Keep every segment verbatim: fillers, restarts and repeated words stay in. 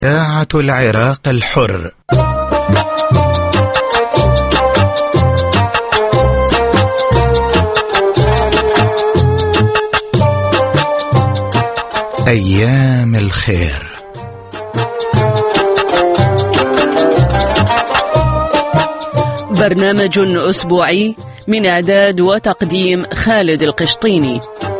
إذاعة العراق الحر. أيام الخير. برنامج أسبوعي من إعداد وتقديم خالد القشطيني.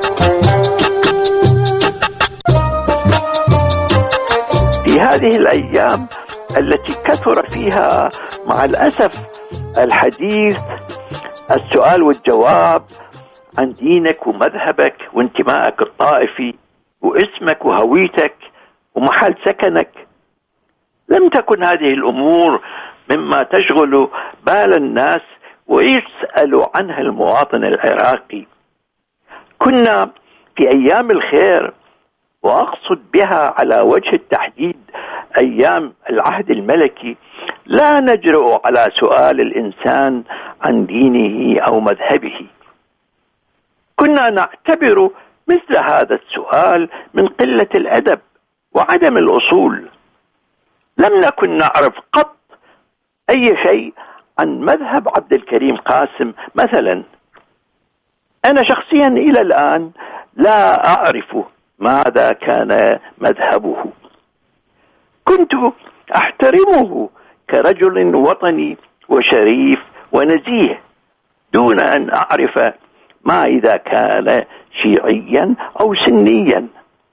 في هذه الأيام التي كثر فيها مع الأسف الحديث السؤال والجواب عن دينك ومذهبك وانتمائك الطائفي واسمك وهويتك ومحل سكنك، لم تكن هذه الأمور مما تشغل بال الناس ويسأل عنها المواطن العراقي. كنا في أيام الخير، وأقصد بها على وجه التحديد أيام العهد الملكي، لا نجرؤ على سؤال الإنسان عن دينه أو مذهبه. كنا نعتبر مثل هذا السؤال من قلة الأدب وعدم الأصول. لم نكن نعرف قط أي شيء عن مذهب عبد الكريم قاسم مثلا. أنا شخصيا إلى الآن لا أعرف ماذا كان مذهبه. كنت أحترمه كرجل وطني وشريف ونزيه دون أن أعرف ما إذا كان شيعيا أو سنيا.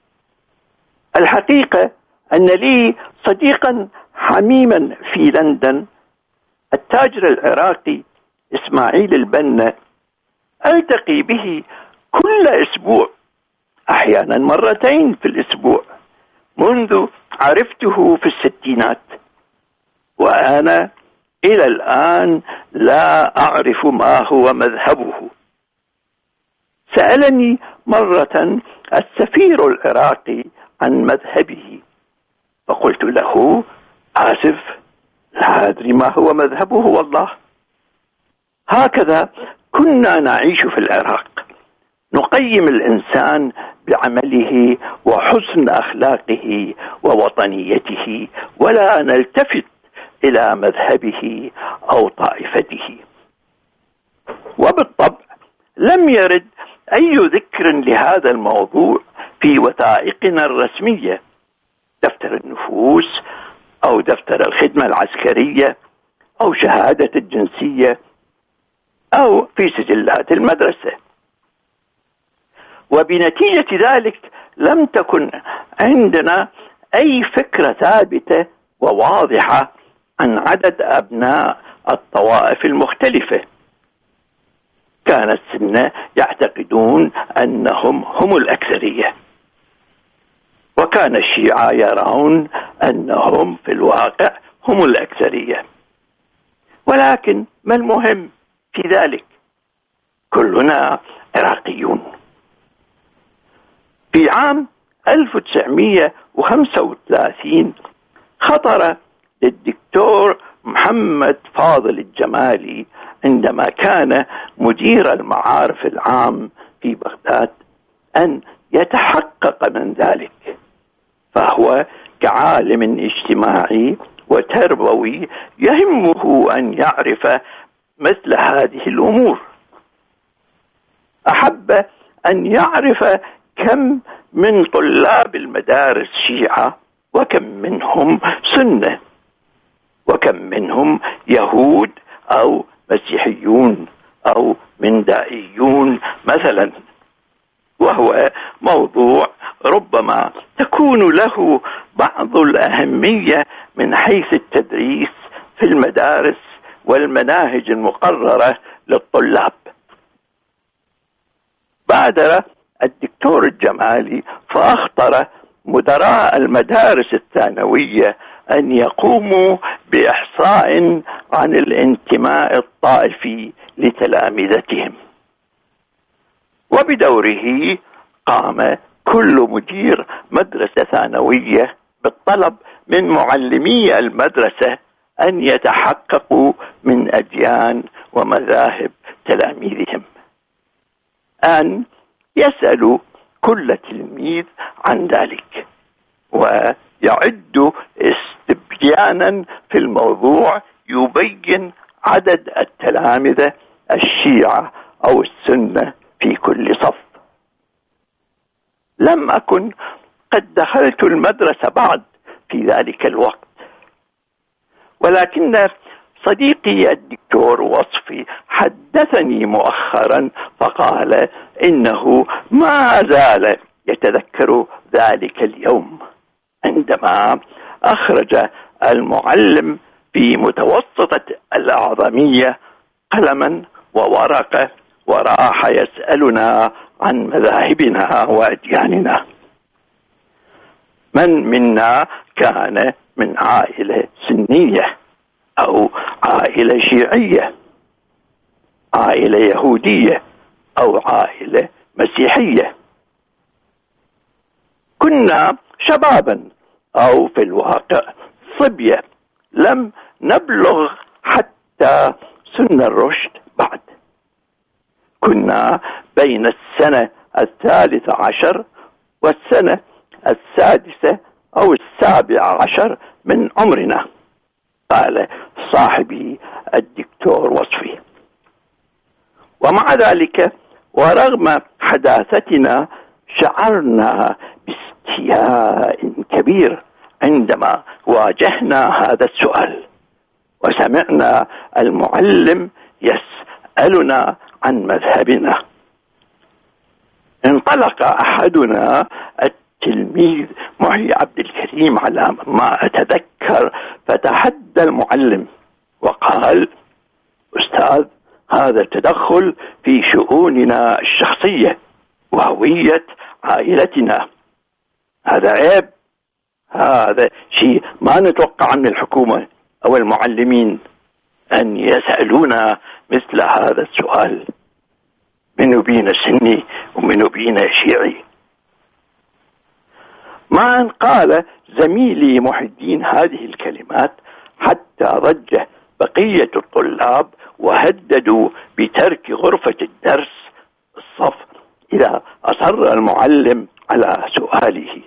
الحقيقة أن لي صديقا حميما في لندن، التاجر العراقي إسماعيل البنا، ألتقي به كل أسبوع، أحيانا مرتين في الأسبوع، منذ عرفته في الستينات، وأنا إلى الآن لا أعرف ما هو مذهبه. سألني مرة السفير العراقي عن مذهبه، فقلت له: آسف، لا أدري ما هو مذهبه والله. هكذا كنا نعيش في العراق، نقيم الإنسان بعمله وحسن أخلاقه ووطنيته، ولا نلتفت إلى مذهبه أو طائفته. وبالطبع لم يرد أي ذكر لهذا الموضوع في وثائقنا الرسمية، دفتر النفوس أو دفتر الخدمة العسكرية أو شهادة الجنسية أو في سجلات المدرسة. وبنتيجة ذلك لم تكن عندنا أي فكرة ثابتة وواضحة عن عدد أبناء الطوائف المختلفة. كان السنة يعتقدون أنهم هم الأكثرية، وكان الشيعة يرون أنهم في الواقع هم الأكثرية. ولكن ما المهم في ذلك؟ كلنا عراقيون. في عام ألف وتسعمئة وخمسة وثلاثين خطر للدكتور محمد فاضل الجمالي عندما كان مدير المعارف العام في بغداد أن يتحقق من ذلك، فهو كعالم اجتماعي وتربوي يهمه أن يعرف مثل هذه الأمور. أحب أن يعرف كم من طلاب المدارس شيعة، وكم منهم سنة، وكم منهم يهود أو مسيحيون أو مندائيون مثلا، وهو موضوع ربما تكون له بعض الأهمية من حيث التدريس في المدارس والمناهج المقررة للطلاب. بادر الدكتور الجمالي فأخطر مدراء المدارس الثانوية أن يقوموا بإحصاء عن الانتماء الطائفي لتلامذتهم، وبدوره قام كل مدير مدرسة ثانوية بالطلب من معلمي المدرسة أن يتحققوا من أديان ومذاهب تلاميذهم، أن يسألوا كل تلميذ عن ذلك، يعد استبيانا في الموضوع يبين عدد التلامذة الشيعة أو السنة في كل صف. لم أكن قد دخلت المدرسة بعد في ذلك الوقت، ولكن صديقي الدكتور وصفي حدثني مؤخرا فقال إنه ما زال يتذكر ذلك اليوم عندما أخرج المعلم في متوسطة الأعظمية قلما وورقة وراح يسألنا عن مذاهبنا وأدياننا. من منا كان من عائلة سنية أو عائلة شيعية، عائلة يهودية أو عائلة مسيحية. كنا شبابا أو في الواقع صبية لم نبلغ حتى سن الرشد بعد. كنا بين السنة الثالثة عشر والسنة السادسة أو السابعة عشر من عمرنا، قال صاحبي الدكتور وصفي. ومع ذلك ورغم حداثتنا شعرنا باستياء كبير عندما واجهنا هذا السؤال وسمعنا المعلم يسألنا عن مذهبنا. انطلق أحدنا التلميذ محي عبد الكريم على ما أتذكر فتحدى المعلم وقال: أستاذ، هذا تدخل في شؤوننا الشخصية وهوية عائلتنا، هذا عيب، هذا شيء ما نتوقع من الحكومة أو المعلمين أن يسألونا مثل هذا السؤال. منو بينا سني ومنو بينا شيعي؟ ما أن قال زميلي محي الدين هذه الكلمات حتى ضج بقية الطلاب وهددوا بترك غرفة الدرس الصف إذا أصر المعلم على سؤاله.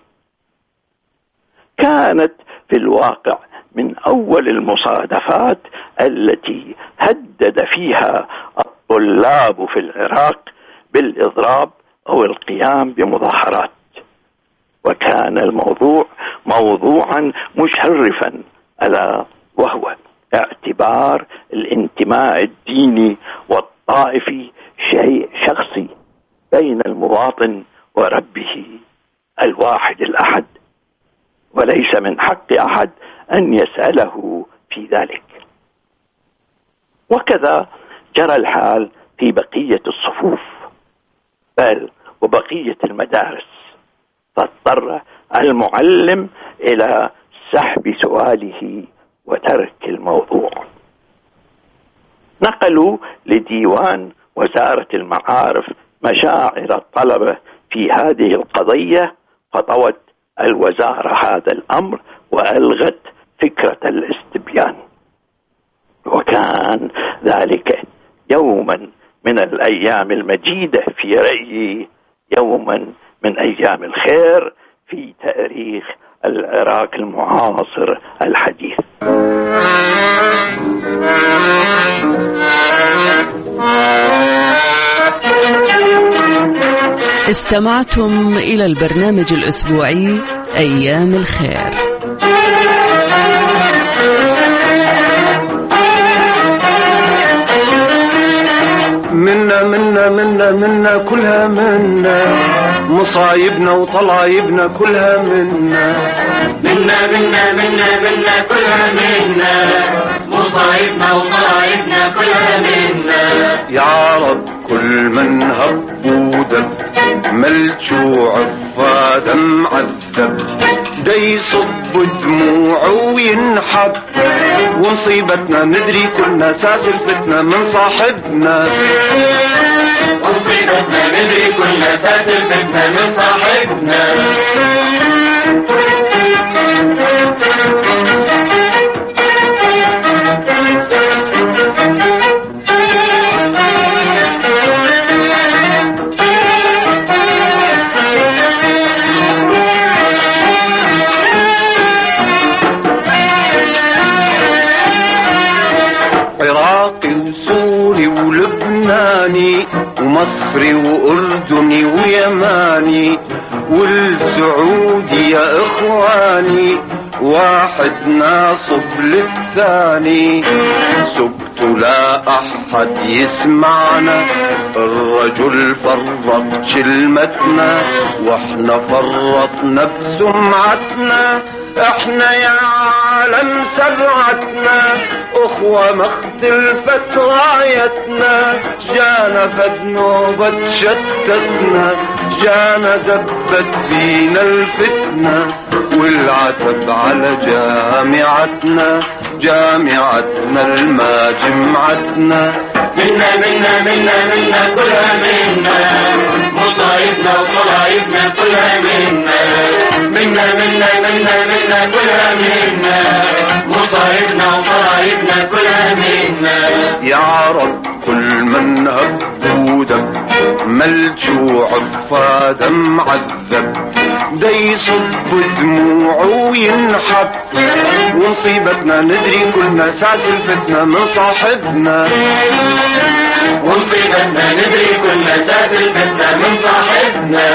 كانت في الواقع من أول المصادفات التي هدد فيها الطلاب في العراق بالإضراب أو القيام بمظاهرات، وكان الموضوع موضوعا مشرفا ألا وهو اعتبار الانتماء الديني والطائفي شيء شخصي بين المواطن وربه الواحد الأحد، وليس من حق أحد أن يسأله في ذلك. وكذا جرى الحال في بقية الصفوف بل وبقية المدارس، فاضطر المعلم إلى سحب سؤاله وترك الموضوع. نقلوا لديوان وزارة المعارف مشاعر الطلبة في هذه القضية، فطوت الوزارة هذا الأمر وألغت فكرة الاستبيان. وكان ذلك يوما من الأيام المجيدة في رأيي، يوما من أيام الخير في تاريخ العراق المعاصر الحديث. استمعتم إلى البرنامج الأسبوعي أيام الخير. منا منا منا منا كلها منا، مصايبنا وطلايبنا كلها منا. منا منا منا منا كلها منا، مصايبنا وطلايبنا كلها منا. يا رب كل من هب ودب ملجوع عفاد معذب، دا يصب دموعه وينحب، ومصيبتنا ندري كلنا ساس الفتنة من صاحبنا. ومصيبتنا ندري كلنا ساس الفتنة من صاحبنا. عراقي وسوري ولبناني ومصري وأردني ويماني والسعودي يا إخواني واحد ناصب للثاني. سكت لا أحد يسمعنا الرجل فرط كلمتنا واحنا فرطنا بسمعتنا. احنا يا عالم سبعتنا اخوة ما اختلفت رايتنا. جانا فد نوبة شتتنا جانا دبت بينا الفتنة والعتب على جامعتنا جامعتنا الما جمعتنا. منا منا منا منا كلها منا مصايبنا وطلايبنا كلها منا. منا منا منا منا كلها منا مصايبنا وطلايبنا كلها منا. يا رب كل من هب ودب ملجوع فاد معذب دا يصب دموعه وينحب. ومصيبتنا ندري كلنا ساس الفتنة من صاحبنا. ومصيبتنا ندري كلنا ساس الفتنة من صاحبنا.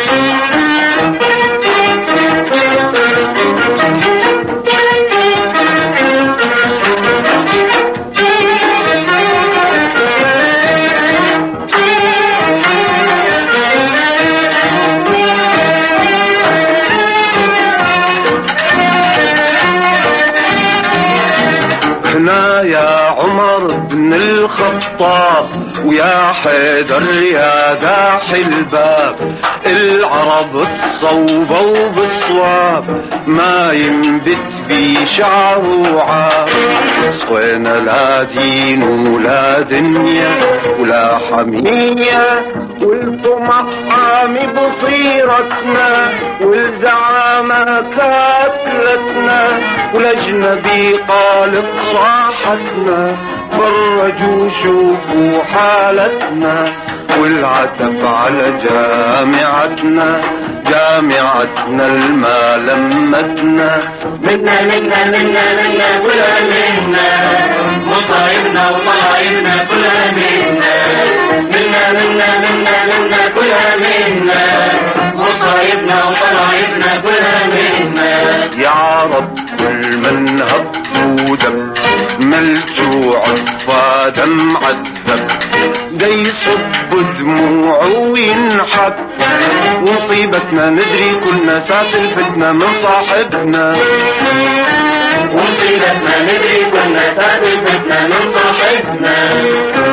هنا يا عمر بن الخطاب ويا حيدر يا داحي الباب العرب تصوبوا بالصواب ما ينبت بي شعر وعاب. صوينا لا دين ولا دنيا ولا حمية والطمع حامي بصيرتنا والزعامة كاتلتنا والاجنبي قالق راحتنا. فرجوا شوفوا حالتنا والعتب على جامعتنا جامعتنا الما لمتنا. منا منا منا منا كلها منا مصايبنا وطلايبنا كلها منا. منا منا منا منا كلها منا مصايبنا وطلايبنا كلها منا. يا رب كل من هب ودب ملجوع فاد معذب دا يصب دموعه وينحب. ومصيبتنا ندري كلنا ساس الفتنة من صاحبنا. ومصيبتنا ندري كلنا ساس الفتنة من صاحبنا.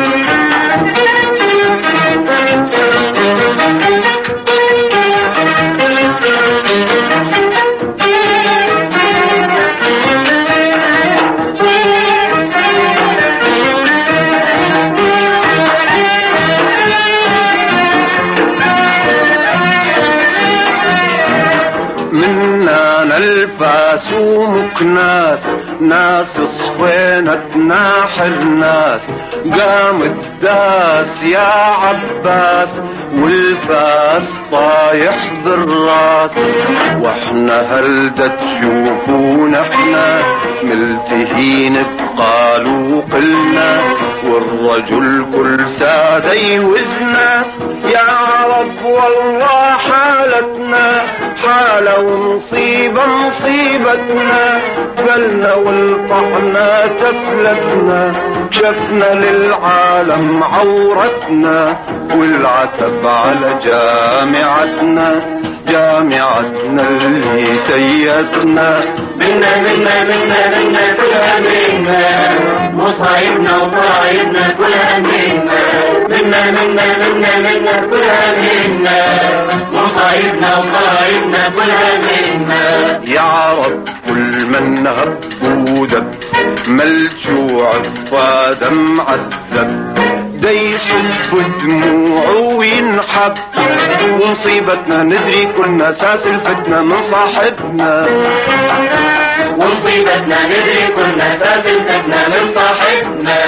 الفاس ومكناس ناس صفينتنا حرناس. قام الداس يا عباس والفاس طايح بالراس. واحنا هلدة تشوفون احنا ملتهين بقالوا قلنا والرجل كل سادة يوزنا. يا رب والله حالتنا حالة ومصيبة مصيبتنا. قلنا والطحنا تفلتنا شفنا للعالم عورتنا والعتب على جامعتنا جامعتنا اللي سيتنا. منا منا منا منا كلها منا مصايبنا وطلايبنا كلها منا. منا منا منا منا كلها منا مصايبنا وطلايبنا كلها منا. يا رب كل من هب ودب ملجوع فاد معذب دا يصب دموعه وينحب. ومصيبتنا ندري كلنا ساس الفتنة من صاحبنا. ومصيبتنا ندري كلنا ساس الفتنة من صاحبنا.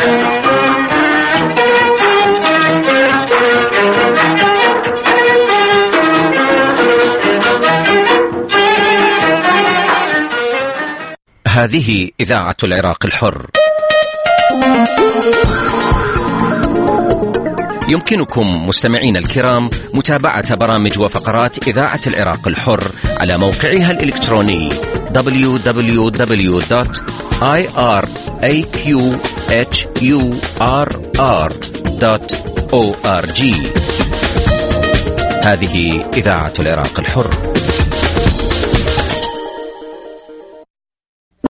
هذه إذاعة العراق الحر. يمكنكم مستمعين الكرام متابعة برامج وفقرات إذاعة العراق الحر على موقعها الإلكتروني دبليو دبليو دبليو دوت آي آر إيه كيو إتش يو آر آر دوت أو آر جي. هذه إذاعة العراق الحر.